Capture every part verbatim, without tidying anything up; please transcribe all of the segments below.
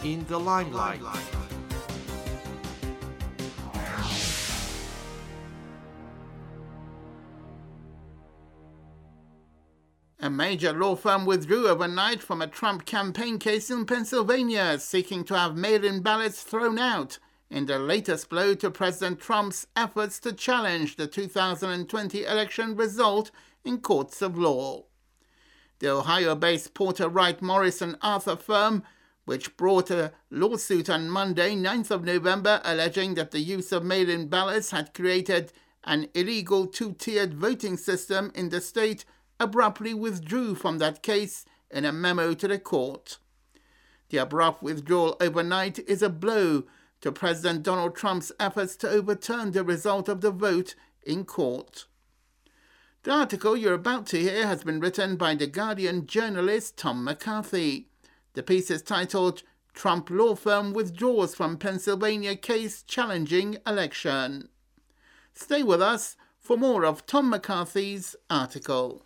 in the limelight. A major law firm withdrew overnight from a Trump campaign case in Pennsylvania, seeking to have mail-in ballots thrown out in the latest blow to President Trump's efforts to challenge the two thousand twenty election result in courts of law. The Ohio-based Porter Wright Morris and Arthur firm, which brought a lawsuit on Monday, ninth of November, alleging that the use of mail-in ballots had created an illegal two-tiered voting system in the state, abruptly withdrew from that case in a memo to the court. The abrupt withdrawal overnight is a blow to President Donald Trump's efforts to overturn the result of the vote in court. The article you're about to hear has been written by The Guardian journalist Tom McCarthy. The piece is titled, "Trump Law Firm Withdraws from Pennsylvania Case Challenging Election." Stay with us for more of Tom McCarthy's article.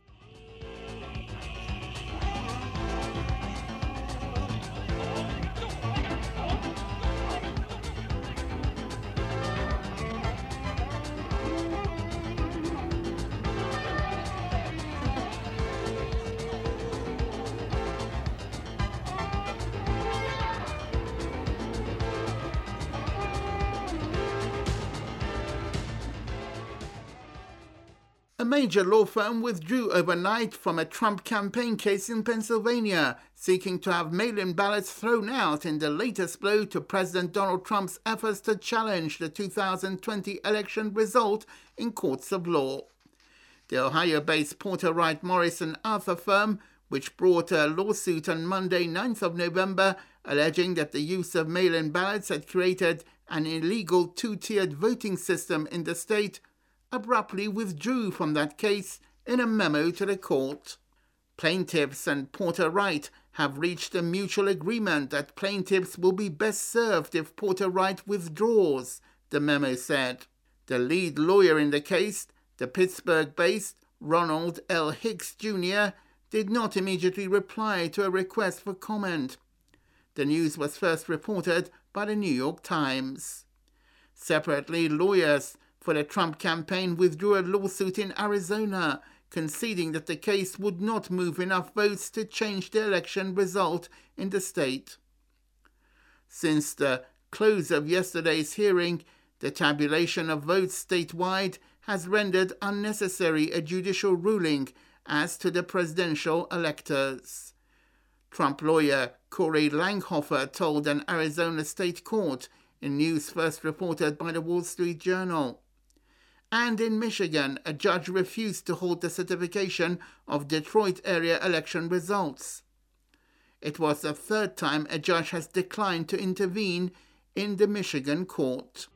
A major law firm withdrew overnight from a Trump campaign case in Pennsylvania, seeking to have mail-in ballots thrown out in the latest blow to President Donald Trump's efforts to challenge the two thousand twenty election result in courts of law. The Ohio-based Porter Wright Morris and Arthur firm, which brought a lawsuit on Monday, ninth of November, alleging that the use of mail-in ballots had created an illegal two-tiered voting system in the state, abruptly withdrew from that case in a memo to the court. Plaintiffs and Porter Wright have reached a mutual agreement that plaintiffs will be best served if Porter Wright withdraws, the memo said. The lead lawyer in the case, the Pittsburgh-based Ronald L. Hicks Junior, did not immediately reply to a request for comment. The news was first reported by the New York Times. Separately, lawyers for the Trump campaign withdrew a lawsuit in Arizona, conceding that the case would not move enough votes to change the election result in the state. Since the close of yesterday's hearing, the tabulation of votes statewide has rendered unnecessary a judicial ruling as to the presidential electors. Trump lawyer Corey Langhofer told an Arizona state court in news first reported by the Wall Street Journal. And in Michigan, a judge refused to hold the certification of Detroit area election results. It was the third time a judge has declined to intervene in the Michigan court.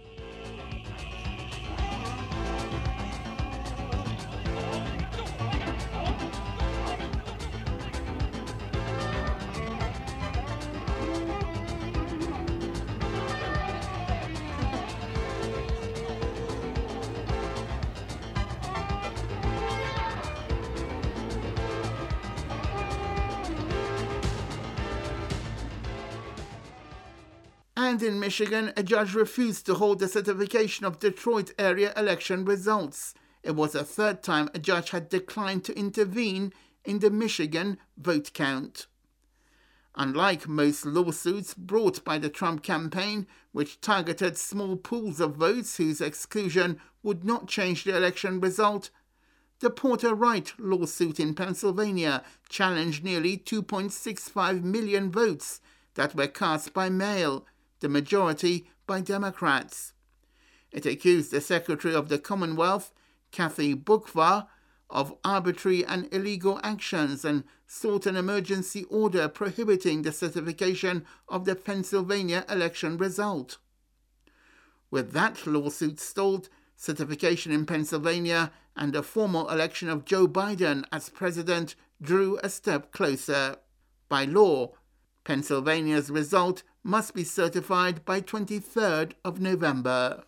And in Michigan, a judge refused to hold the certification of Detroit area election results. It was the third time a judge had declined to intervene in the Michigan vote count. Unlike most lawsuits brought by the Trump campaign, which targeted small pools of votes whose exclusion would not change the election result, the Porter Wright lawsuit in Pennsylvania challenged nearly two point six five million votes that were cast by mail, the majority by Democrats. It accused the Secretary of the Commonwealth, Kathy Boockvar, of arbitrary and illegal actions and sought an emergency order prohibiting the certification of the Pennsylvania election result. With that lawsuit stalled, certification in Pennsylvania and the formal election of Joe Biden as president drew a step closer. By law, Pennsylvania's result must be certified by twenty-third of November.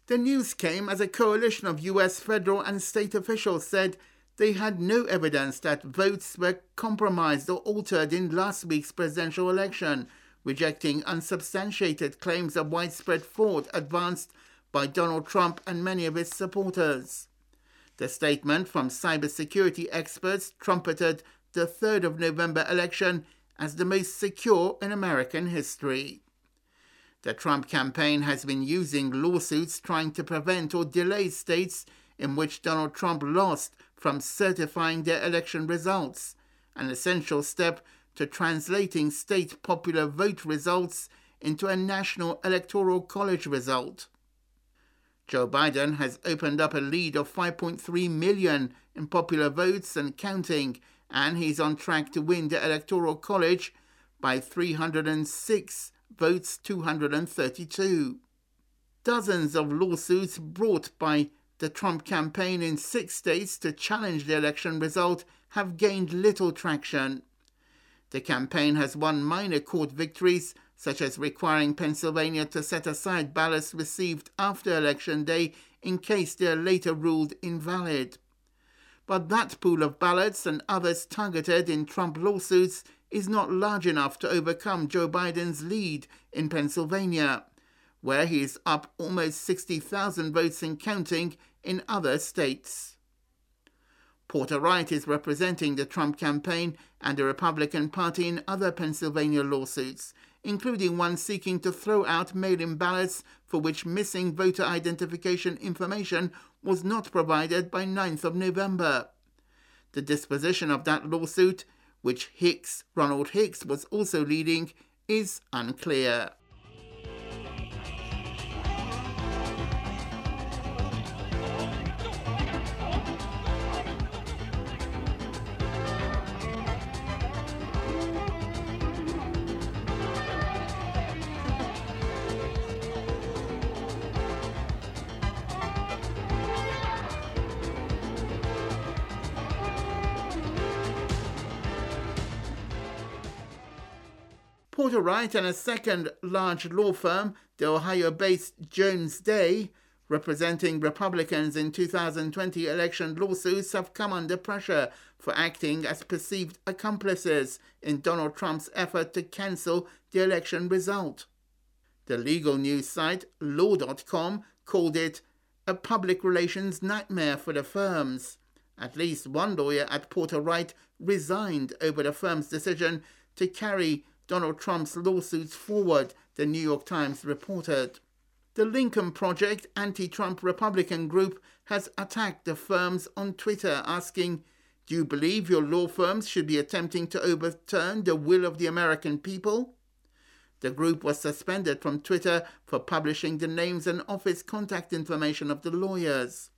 The news came as a coalition of U S federal and state officials said they had no evidence that votes were compromised or altered in last week's presidential election, rejecting unsubstantiated claims of widespread fraud advanced by Donald Trump and many of his supporters. The statement from cybersecurity experts trumpeted the third of November election as the most secure in American history. The Trump campaign has been using lawsuits trying to prevent or delay states in which Donald Trump lost from certifying their election results, an essential step to translating state popular vote results into a national electoral college result. Joe Biden has opened up a lead of five point three million in popular votes and counting, and he's on track to win the electoral college by three hundred six votes two hundred thirty-two. Dozens of lawsuits brought by the Trump campaign in six states to challenge the election result have gained little traction. The campaign has won minor court victories, such as requiring Pennsylvania to set aside ballots received after Election Day in case they are later ruled invalid. But that pool of ballots and others targeted in Trump lawsuits is not large enough to overcome Joe Biden's lead in Pennsylvania, where he is up almost sixty thousand votes and counting in other states. Porter Wright is representing the Trump campaign and the Republican Party in other Pennsylvania lawsuits, including one seeking to throw out mail-in ballots for which missing voter identification information was not provided by ninth of November. The disposition of that lawsuit, which Hicks, Ronald Hicks, was also leading, is unclear. Porter Wright and a second large law firm, the Ohio-based Jones Day, representing Republicans in two thousand twenty election lawsuits, have come under pressure for acting as perceived accomplices in Donald Trump's effort to cancel the election result. The legal news site law dot com called it a public relations nightmare for the firms. At least one lawyer at Porter Wright resigned over the firm's decision to carry Donald Trump's lawsuits forward, the New York Times reported. The Lincoln Project anti-Trump Republican group has attacked the firms on Twitter, asking, "Do you believe your law firms should be attempting to overturn the will of the American people?" The group was suspended from Twitter for publishing the names and office contact information of the lawyers.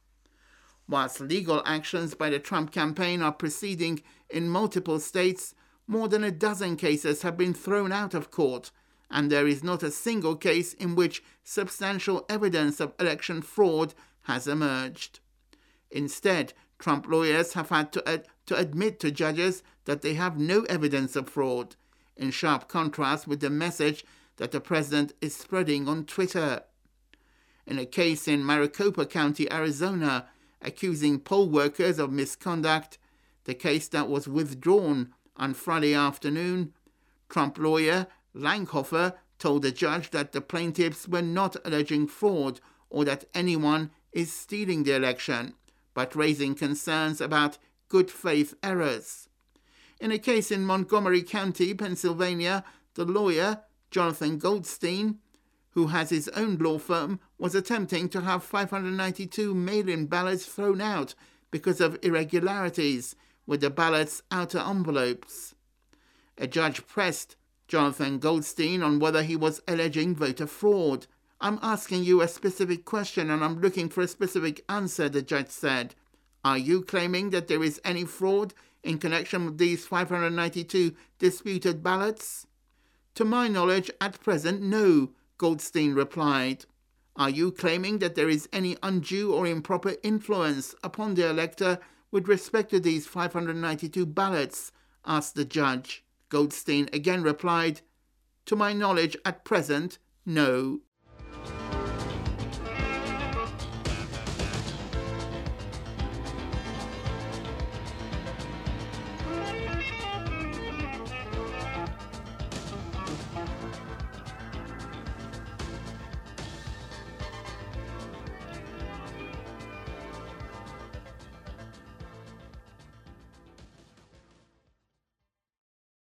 Whilst legal actions by the Trump campaign are proceeding in multiple states, more than a dozen cases have been thrown out of court, and there is not a single case in which substantial evidence of election fraud has emerged. Instead, Trump lawyers have had to, ad- to admit to judges that they have no evidence of fraud, in sharp contrast with the message that the president is spreading on Twitter. In a case in Maricopa County, Arizona, accusing poll workers of misconduct, the case that was withdrawn on Friday afternoon, Trump lawyer Langhofer told the judge that the plaintiffs were not alleging fraud or that anyone is stealing the election, but raising concerns about good faith errors. In a case in Montgomery County, Pennsylvania, the lawyer, Jonathan Goldstein, who has his own law firm, was attempting to have five hundred ninety-two mail-in ballots thrown out because of irregularities with the ballot's outer envelopes. A judge pressed Jonathan Goldstein on whether he was alleging voter fraud. "I'm asking you a specific question and I'm looking for a specific answer," the judge said. "Are you claiming that there is any fraud in connection with these five hundred ninety-two disputed ballots?" "To my knowledge, at present, no," Goldstein replied. "Are you claiming that there is any undue or improper influence upon the elector with respect to these five hundred ninety-two ballots?" asked the judge. Goldstein again replied, "To my knowledge, at present, no."